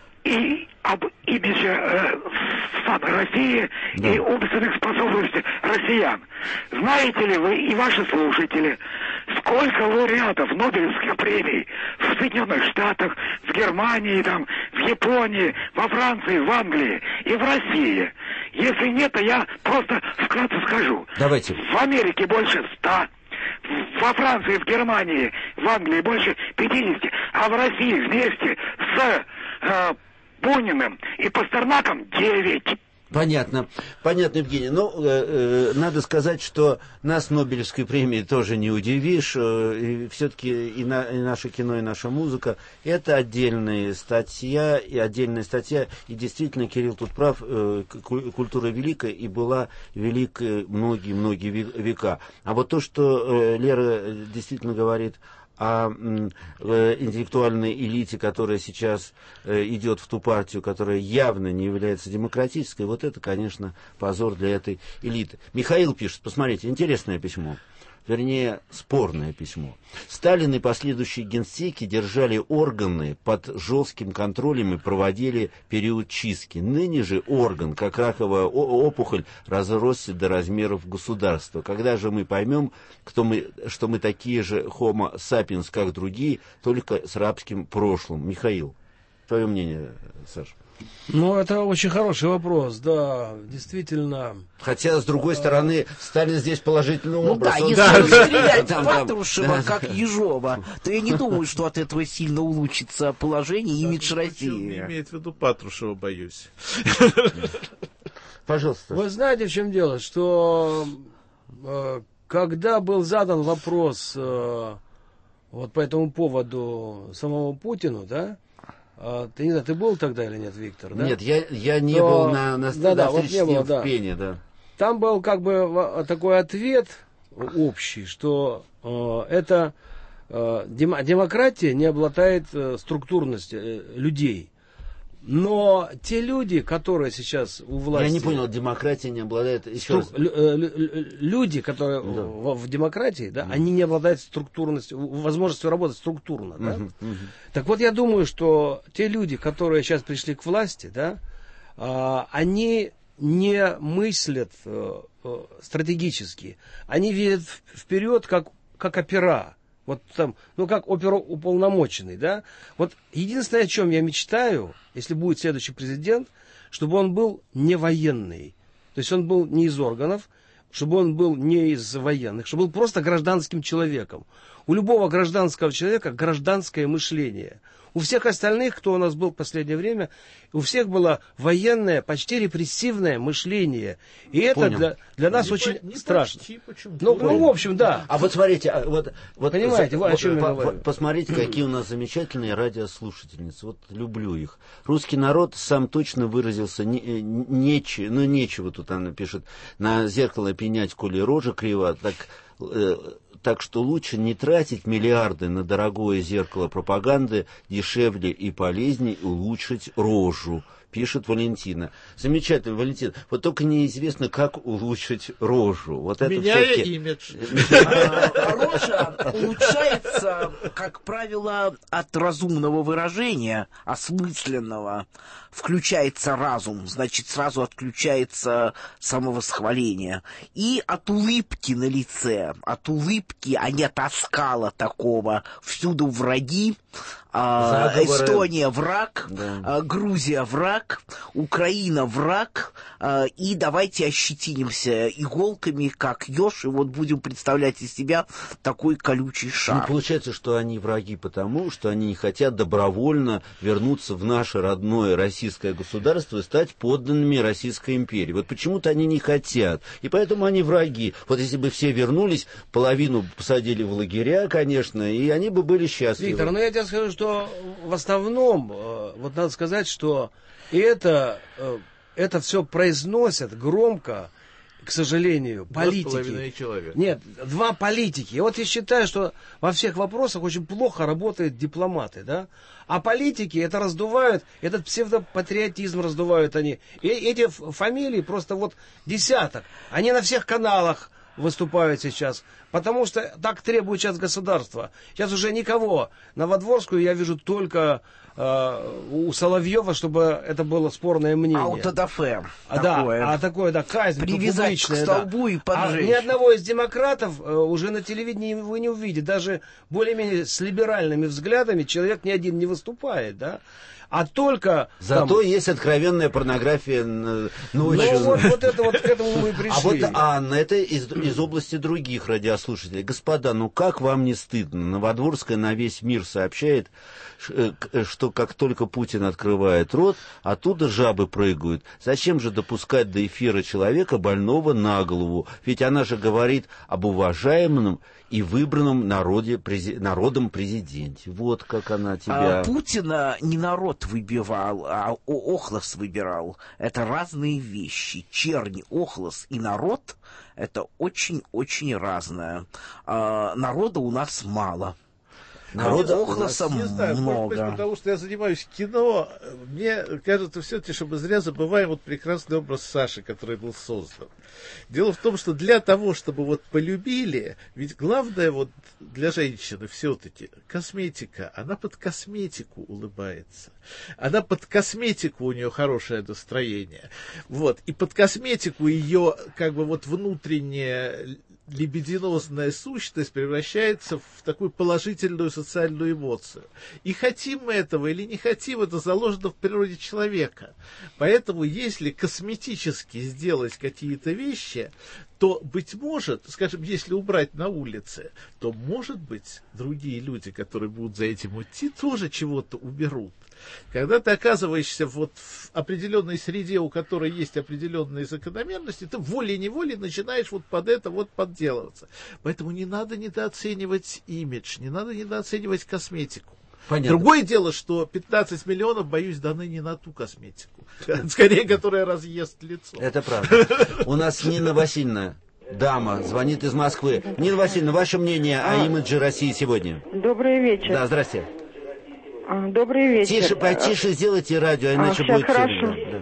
и, об имидже э, самой России да. и умственных способностей россиян. Знаете ли вы и ваши слушатели, сколько лауреатов Нобелевских премий в Соединенных Штатах, в Германии, там, в Японии, во Франции, в Англии и в России? Если нет, то я просто вкратце скажу. Давайте. В Америке больше ста. Во Франции, в Германии, в Англии больше пятидесяти, а в России вместе с э, Буниным и Пастернаком девять. Понятно, понятно, Евгений. Ну, э, э, надо сказать, что нас Нобелевской премией тоже не удивишь. Э, все-таки и, на, и наше кино, и наша музыка – это отдельная статья, и отдельная статья. И действительно, Кирилл тут прав, э, культура великая и была великой многие-многие века. А вот то, что э, Лера действительно говорит о э, интеллектуальной элите, которая сейчас э, идет в ту партию, которая явно не является демократической, вот это, конечно, позор для этой элиты. Михаил пишет, посмотрите, интересное письмо. Вернее, спорное письмо. Сталин и последующие генсеки держали органы под жестким контролем и проводили период чистки. Ныне же орган, как раковая опухоль, разросся до размеров государства. Когда же мы поймем, кто мы, что мы такие же homo sapiens, как другие, только с рабским прошлым? Михаил, твое мнение, Саша? Ну, это очень хороший вопрос, да, действительно. Хотя, с другой стороны, Сталин здесь положительный ну, образ. Да, он... если да, расстрелять там, Патрушева там, как Ежова, то я не думаю, что от этого сильно улучшится положение и имидж России. Имеет в виду Патрушева, боюсь. Пожалуйста. Вы знаете, в чем дело? Что э, когда был задан вопрос э, вот по этому поводу самому Путину, да, э, ты не знаю, ты был тогда или нет, Виктор? Да? Нет, я, я не То, был на, на, да, на да, встрече вот не было, в да. Пене, да. Там был как бы такой ответ общий, что э, это э, дем, демократия не обладает э, структурностью э, людей. Но те люди, которые сейчас у власти... Я не понял, демократия не обладает... Еще Стру... раз. Люди, которые да. в, в демократии, да, mm. они не обладают структурностью, возможностью работать структурно. Да? Mm-hmm. Mm-hmm. Так вот, я думаю, что те люди, которые сейчас пришли к власти, да, а, они не мыслят а, а, стратегически. Они видят вперед, как, как опера. Вот там, ну как оперуполномоченный, да. Вот единственное, о чем я мечтаю, если будет следующий президент, чтобы он был не военный. То есть он был не из органов, чтобы он был не из военных, чтобы был просто гражданским человеком. У любого гражданского человека гражданское мышление. У всех остальных, кто у нас был в последнее время, у всех было военное, почти репрессивное мышление. И это для, для нас не очень по, не страшно. Почти, ну, ну, в общем, да. А вот смотрите, вот, вот понимаете, вот, о чем по, я говорю. Посмотрите, какие у нас замечательные радиослушательницы. Вот люблю их. Русский народ сам точно выразился не, нече, ну, нечего тут она пишет. На зеркало пенять, коли рожа крива, так... Э, Так что лучше не тратить миллиарды на дорогое зеркало пропаганды, дешевле и полезнее улучшить рожу, пишет Валентина. Замечательно, Валентина. Вот только неизвестно, как улучшить рожу. Вот это меняя все-таки... имидж. Рожа улучшается, как правило, от разумного выражения, осмысленного. Включается разум, значит, сразу отключается самовосхваление. И от улыбки на лице, от улыбки, а не от оскала такого. Всюду враги. А, Эстония враг, да. а, Грузия враг, Украина враг, а, и давайте ощетинимся иголками, как еж, и вот будем представлять из себя такой колючий шар. Ну, получается, что они враги потому, что они не хотят добровольно вернуться в наше родное российское государство и стать подданными Российской империи. Вот почему-то они не хотят, и поэтому они враги. Вот если бы все вернулись, половину посадили в лагеря, конечно, и они бы были счастливы. Виктор, ну я тебе скажу, что в основном, вот надо сказать, что это, это все произносят громко, к сожалению, политики. Нет, два политики. И вот я считаю, что во всех вопросах очень плохо работают дипломаты, да? А политики это раздувают, этот псевдопатриотизм раздувают они. И эти фамилии просто вот десяток. Они на всех каналах выступают сейчас, потому что так требует сейчас государство. Сейчас уже никого. Новодворскую я вижу только э, у Соловьева, чтобы это было спорное мнение. Аутодафе. А, такое. Да, а такое, да, казнь привязать к столбу, да. И поджечь. А ни одного из демократов э, уже на телевидении вы не увидите. Даже более-менее с либеральными взглядами человек ни один не выступает, да. А только... Зато там... есть откровенная порнография ночью. Ну, вот, вот это вот к этому мы пришли. А вот Анна, это из, из области других радиослушателей. Господа, ну как вам не стыдно? Новодворская на весь мир сообщает, что как только Путин открывает рот, оттуда жабы прыгают. Зачем же допускать до эфира человека больного на голову? Ведь она же говорит об уважаемом и выбранном народе, прези, народом президенте. Вот как она тебя... А Путина не народ выбивал, а Охлос выбирал. Это разные вещи. Черни, Охлос и народ — это очень-очень разное. А народа у нас мало. Народа Охлоса много. Может быть, потому что я занимаюсь кино, мне кажется, все-таки, что мы зря забываем вот прекрасный образ Саши, который был создан. Дело в том, что для того, чтобы вот полюбили, ведь главное вот для женщины все-таки косметика, она под косметику улыбается. Она под косметику, у нее хорошее настроение. Вот. И под косметику ее как бы вот внутреннее либидинозная сущность превращается в такую положительную социальную эмоцию. И хотим мы этого или не хотим, это заложено в природе человека. Поэтому, если косметически сделать какие-то вещи, то, быть может, скажем, если убрать на улице, то, может быть, другие люди, которые будут за этим идти, тоже чего-то уберут. Когда ты оказываешься вот в определенной среде, у которой есть определенные закономерности, ты волей-неволей начинаешь вот под это вот подделываться. Поэтому не надо недооценивать имидж, не надо недооценивать косметику. Понятно. Другое дело, что пятнадцать миллионов, боюсь, даны не на ту косметику. Скорее, которая разъест лицо. Это правда. У нас Нина Васильевна, дама, звонит из Москвы. Нина Васильевна, ваше мнение о имидже России сегодня? Добрый вечер. Да, здрасте. Добрый вечер. Тише, потише сделайте радио, иначе а, будет... Хорошо. Да,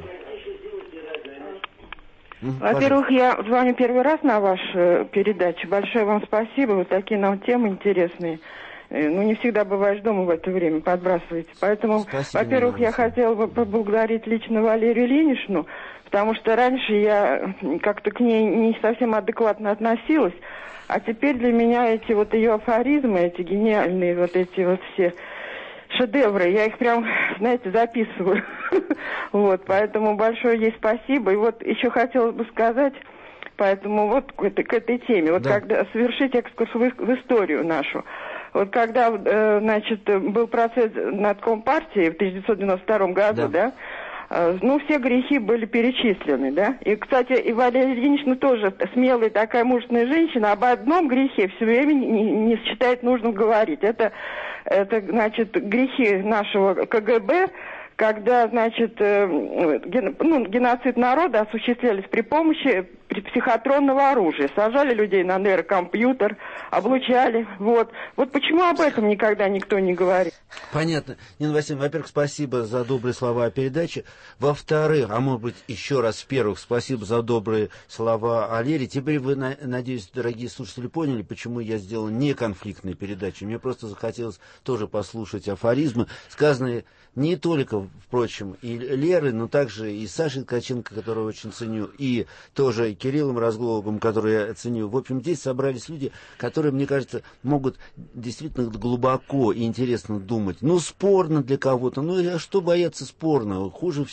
да. Во-первых, я звоню первый раз на вашу передачу. Большое вам спасибо. Вот такие нам темы интересные. Ну, не всегда бываешь дома в это время, подбрасываете. Поэтому, спасибо, во-первых, я хотела бы поблагодарить лично Валерию Ильиничну, потому что раньше я как-то к ней не совсем адекватно относилась, а теперь для меня эти вот ее афоризмы, эти гениальные вот эти вот все шедевры, я их прям, знаете, записываю. Вот, поэтому большое ей спасибо. И вот еще хотела бы сказать, поэтому вот к этой, к этой теме, вот когда совершить экскурс в, в историю нашу. Вот когда, э, значит, был процесс над Компартией в тысяча девятьсот девяносто втором году, да, да э, ну, все грехи были перечислены, да. И, кстати, и Валерия Ильинична тоже смелая такая мужественная женщина, об одном грехе все время не, не считает нужным говорить. Это, это, значит, грехи нашего КГБ, когда, значит, э, ген, ну, геноцид народа осуществлялись при помощи психотронного оружия. Сажали людей на нейрокомпьютер, облучали. Вот. Вот почему об этом никогда никто не говорит? Понятно. Нина Васильевна, во-первых, спасибо за добрые слова о передаче. Во-вторых, а может быть, еще раз, в-первых, спасибо за добрые слова о Лере. Теперь вы, надеюсь, дорогие слушатели, поняли, почему я сделал неконфликтные передачи. Мне просто захотелось тоже послушать афоризмы, сказанные не только, впрочем, и Леры, но также и Сашей Ткаченко, которого очень ценю, и тоже Кириллом Разлоговым, которого я ценю. В общем, здесь собрались люди, которые, мне кажется, могут действительно глубоко и интересно думать. Ну, спорно для кого-то. Ну, а что бояться спорного? Хуже,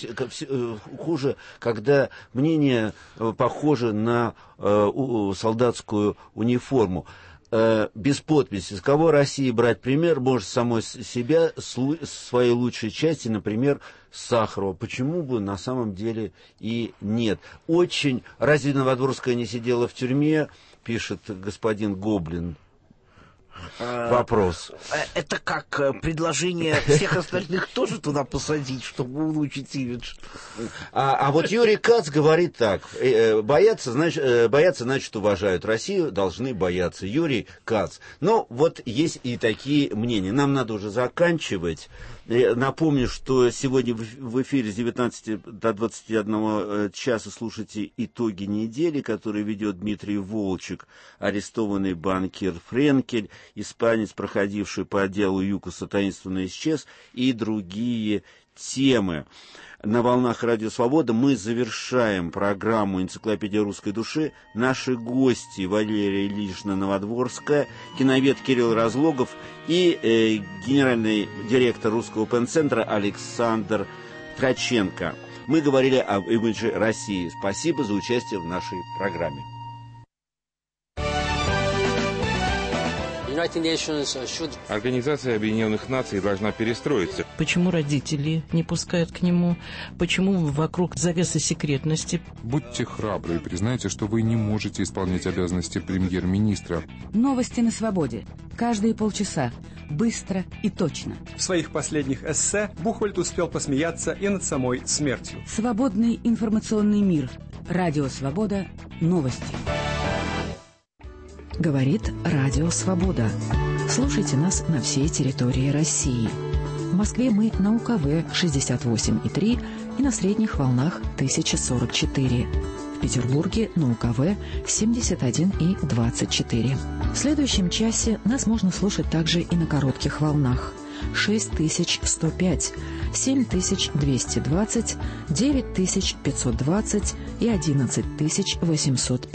хуже когда мнение похоже на э, солдатскую униформу. Без подписи. С кого России брать пример? Может, самой себя, своей лучшей части, например, Сахарова. Почему бы на самом деле и нет? Очень... Разве Новодворская не сидела в тюрьме? Пишет господин Гоблин. Вопрос. Это как предложение всех остальных тоже туда посадить, чтобы улучшить имидж? А, а вот Юрий Кац говорит так. Боятся, значит, боятся, значит, уважают Россию, должны бояться. Юрий Кац. Но вот есть и такие мнения. Нам надо уже заканчивать. Напомню, что сегодня в эфире с девятнадцати до двадцати одного часа слушайте итоги недели, которые ведет Дмитрий Волчек, арестованный банкир Френкель, испанец, проходивший по делу ЮКОСа таинственно исчез, и другие темы. На волнах Радио Свобода мы завершаем программу «Энциклопедия русской души». Наши гости: Валерия Ильинична Новодворская, киновед Кирилл Разлогов и э, генеральный директор Русского пенцентра Александр Ткаченко. Мы говорили об имидже России. Спасибо за участие в нашей программе. Организация Объединенных Наций должна перестроиться. Почему родители не пускают к нему? Почему вокруг завеса секретности? Будьте храбры и признайте, что вы не можете исполнять обязанности премьер-министра. Новости на свободе. Каждые полчаса. Быстро и точно. В своих последних эссе Бухвальд успел посмеяться и над самой смертью. Свободный информационный мир. Радио Свобода. Новости. Говорит Радио Свобода. Слушайте нас на всей территории России. В Москве мы на УКВ шестьдесят восемь и три и на средних волнах тысяча сорок четыре. В Петербурге на УКВ семьдесят один и двадцать четыре. В следующем часе нас можно слушать также и на коротких волнах. шесть тысяч сто пять, семь тысяч двести двадцать, девять тысяч пятьсот двадцать и одиннадцать тысяч восемьсот пять.